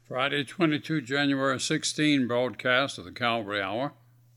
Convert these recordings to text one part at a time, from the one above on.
Friday, 22 January 16 broadcast of the Calvary Hour.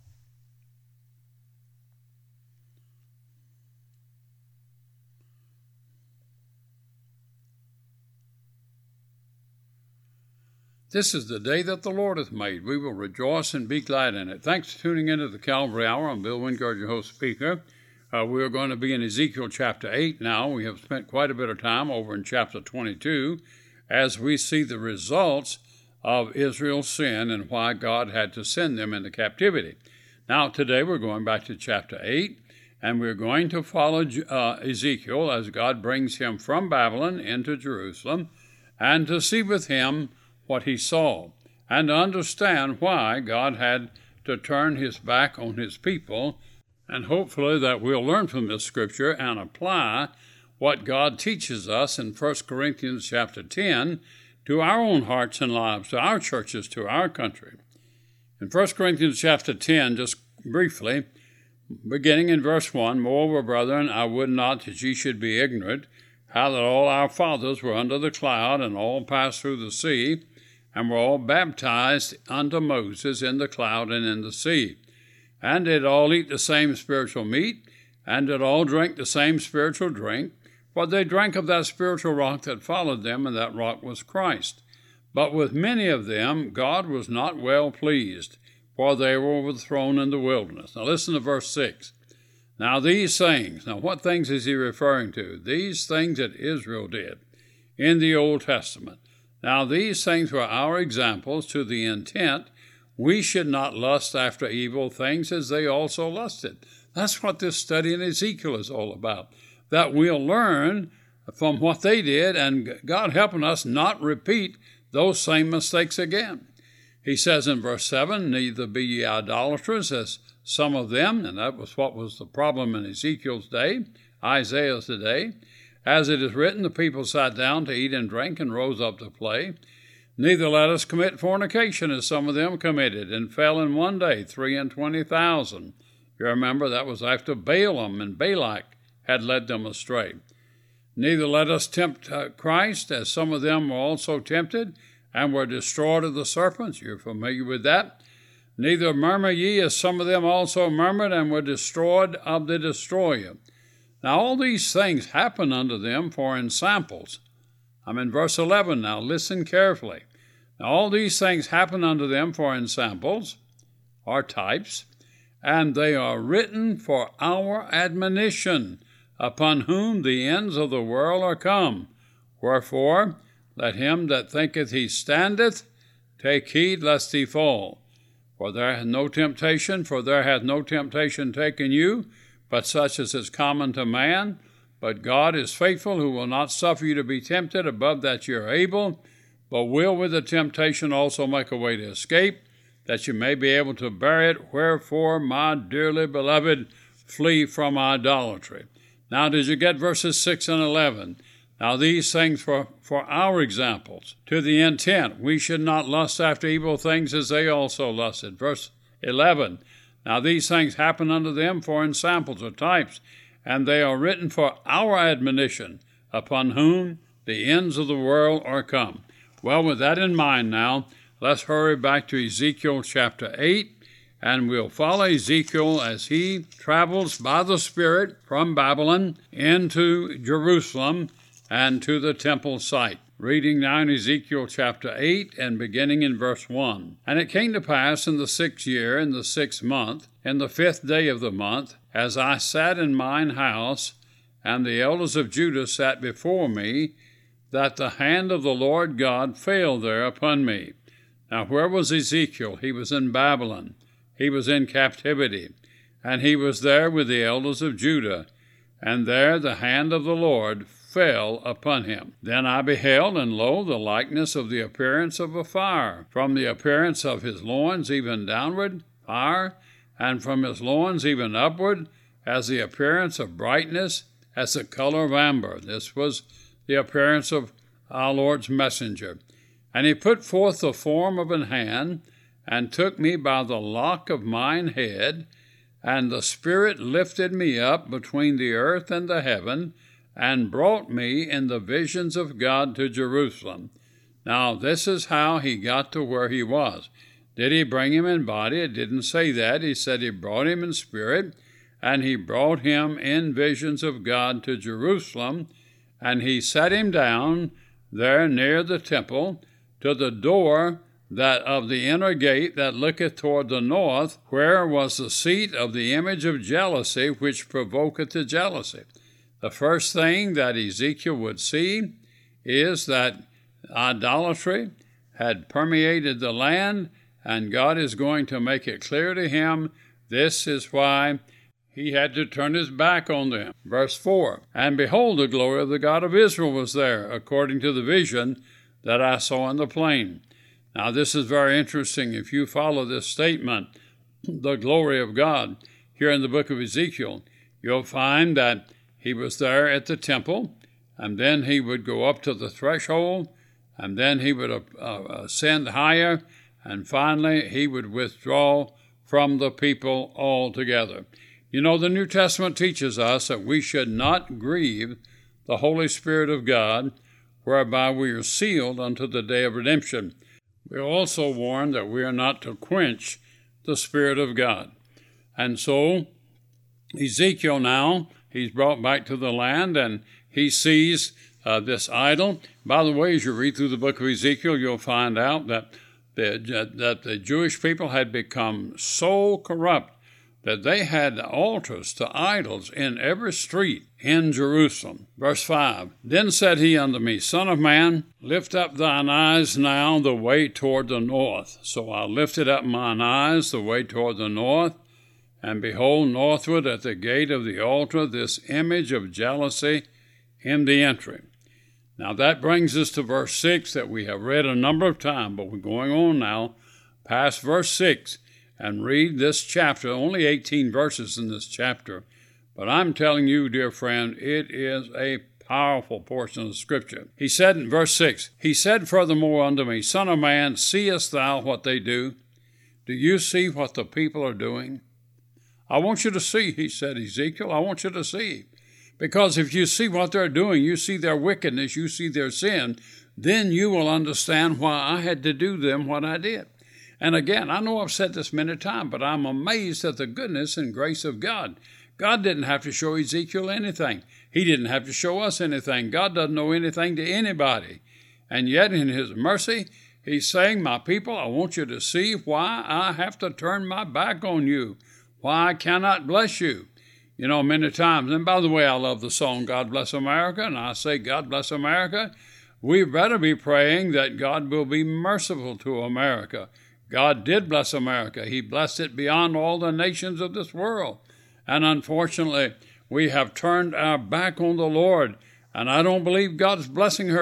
This is the day that the Lord hath made. We will rejoice and be glad in it. Thanks for tuning into the Calvary Hour. I'm Bill Wingard, your host speaker. We are going to be in Ezekiel chapter 8 now. We have spent quite a bit of time over in chapter 22 as we see the results of Israel's sin and why God had to send them into captivity. Now, today we're going back to chapter 8, and we're going to follow Ezekiel as God brings him from Babylon into Jerusalem, and to see with him what he saw, and to understand why God had to turn his back on his people, and hopefully that we'll learn from this scripture and apply what God teaches us in 1 Corinthians chapter 10 to our own hearts and lives, to our churches, to our country. In 1 Corinthians chapter 10, just briefly, beginning in verse 1, Moreover, brethren, I would not that ye should be ignorant, how that all our fathers were under the cloud, and all passed through the sea, and were all baptized unto Moses in the cloud and in the sea, and did all eat the same spiritual meat, and did all drink the same spiritual drink, for they drank of that spiritual rock that followed them, and that rock was Christ. But with many of them God was not well pleased, for they were overthrown in the wilderness. Now listen to verse 6. Now these things, now what things is he referring to? These things that Israel did in the Old Testament. Now these things were our examples, to the intent we should not lust after evil things as they also lusted. That's what this study in Ezekiel is all about, that we'll learn from what they did, and God helping us not repeat those same mistakes again. He says in verse 7, Neither be ye idolaters as some of them, and that was what was the problem in Ezekiel's day, Isaiah's day. As it is written, the people sat down to eat and drink and rose up to play. Neither let us commit fornication as some of them committed, and fell in one day 23,000. You remember that was after Balaam and Balak had led them astray. Neither let us tempt Christ, as some of them were also tempted, and were destroyed of the serpents. You're familiar with that. Neither murmur ye, as some of them also murmured, and were destroyed of the destroyer. Now all these things happen unto them for ensamples. I'm in verse 11 now. Listen carefully. Now all these things happen unto them for ensamples, or types, and they are written for our admonition, upon whom the ends of the world are come. Wherefore, let him that thinketh he standeth take heed lest he fall. For there hath no temptation taken you, but such as is common to man. But God is faithful, who will not suffer you to be tempted above that ye are able, but will with the temptation also make a way to escape, that you may be able to bear it. Wherefore, my dearly beloved, flee from idolatry. Now, did you get verses 6 and 11? Now, these things for our examples, to the intent we should not lust after evil things as they also lusted. Verse 11. Now these things happen unto them for ensamples or types, and they are written for our admonition, upon whom the ends of the world are come. Well, with that in mind now, let's hurry back to Ezekiel chapter 8, and we'll follow Ezekiel as he travels by the Spirit from Babylon into Jerusalem and to the temple site. Reading now in Ezekiel chapter 8 and beginning in verse 1. And it came to pass in the 6th year, in the 6th month, in the 5th day of the month, as I sat in mine house, and the elders of Judah sat before me, that the hand of the Lord God fell there upon me. Now where was Ezekiel? He was in Babylon. He was in captivity, and he was there with the elders of Judah, and there the hand of the Lord fell upon him. Then I beheld, and lo, the likeness of the appearance of a fire, from the appearance of his loins even downward, fire, and from his loins even upward, as the appearance of brightness, as the color of amber. This was the appearance of our Lord's messenger. And he put forth the form of an hand, and took me by the lock of mine head, and the Spirit lifted me up between the earth and the heaven, and brought me in the visions of God to Jerusalem. Now, this is how he got to where he was. Did he bring him in body? It didn't say that. He said he brought him in spirit, and he brought him in visions of God to Jerusalem, and he set him down there near the temple to the door that of the inner gate that looketh toward the north, where was the seat of the image of jealousy, which provoketh to jealousy. The first thing that Ezekiel would see is that idolatry had permeated the land, and God is going to make it clear to him. This is why he had to turn his back on them. Verse 4, and behold, the glory of the God of Israel was there, according to the vision that I saw in the plain. Now, this is very interesting. If you follow this statement, the glory of God, here in the book of Ezekiel, you'll find that he was there at the temple, and then he would go up to the threshold, and then he would ascend higher, and finally he would withdraw from the people altogether. You know, the New Testament teaches us that we should not grieve the Holy Spirit of God, whereby we are sealed unto the day of redemption. We are also warned that we are not to quench the Spirit of God. And so, Ezekiel now, he's brought back to the land, and he sees this idol. By the way, as you read through the book of Ezekiel, you'll find out that the Jewish people had become so corrupt that they had altars to idols in every street in Jerusalem. Verse 5, then said he unto me, Son of man, lift up thine eyes now the way toward the north. So I lifted up mine eyes the way toward the north, and behold, northward at the gate of the altar, this image of jealousy in the entry. Now that brings us to verse 6 that we have read a number of times, but we're going on now past verse 6 and read this chapter, only 18 verses in this chapter. But I'm telling you, dear friend, it is a powerful portion of Scripture. He said in verse 6, he said furthermore unto me, Son of man, seest thou what they do? Do you see what the people are doing? I want you to see, he said, Ezekiel, I want you to see. Because if you see what they're doing, you see their wickedness, you see their sin, then you will understand why I had to do them what I did. And again, I know I've said this many times, but I'm amazed at the goodness and grace of God. God didn't have to show Ezekiel anything. He didn't have to show us anything. God doesn't know anything to anybody. And yet in his mercy, he's saying, my people, I want you to see why I have to turn my back on you, why I cannot bless you. You know, many times, and by the way, I love the song, God Bless America, and I say, God bless America. We better be praying that God will be merciful to America. God did bless America. He blessed it beyond all the nations of this world. And unfortunately, we have turned our back on the Lord. And I don't believe God's blessing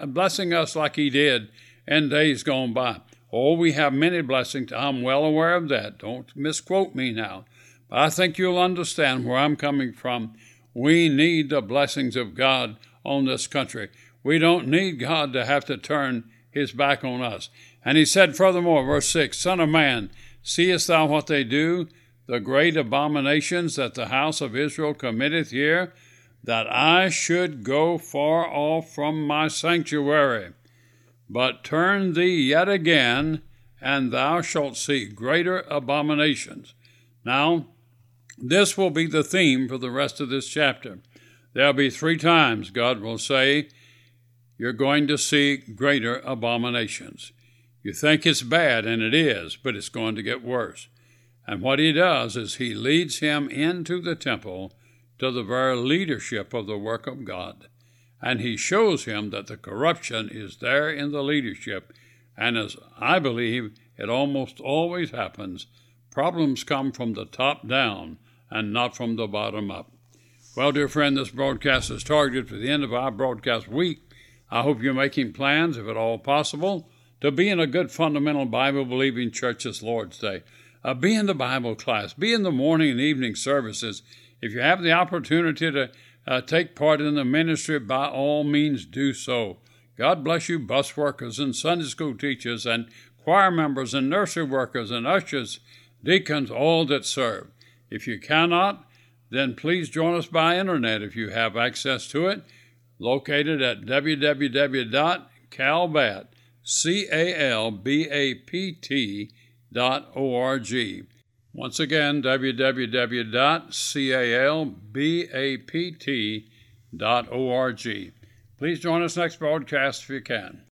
us like he did in days gone by. Oh, we have many blessings. I'm well aware of that. Don't misquote me now. But I think you'll understand where I'm coming from. We need the blessings of God on this country. We don't need God to have to turn his back on us. And he said furthermore, verse 6, Son of man, seest thou what they do, the great abominations that the house of Israel committeth here, that I should go far off from my sanctuary? But turn thee yet again, and thou shalt see greater abominations. Now, this will be the theme for the rest of this chapter. There'll be 3 times God will say, you're going to see greater abominations. You think it's bad, and it is, but it's going to get worse. And what he does is he leads him into the temple to the very leadership of the work of God. And he shows him that the corruption is there in the leadership. And as I believe it almost always happens, problems come from the top down and not from the bottom up. Well, dear friend, this broadcast is targeted for the end of our broadcast week. I hope you're making plans, if at all possible, to be in a good fundamental Bible-believing church this Lord's Day. Be in the Bible class. Be in the morning and evening services. If you have the opportunity to take part in the ministry, by all means do so. God bless you, bus workers and Sunday school teachers and choir members and nursery workers and ushers, deacons, all that serve. If you cannot, then please join us by internet if you have access to it, located at www.calbat.com. calbapt.org. Once again, www.calbapt.org. Please join us next broadcast if you can.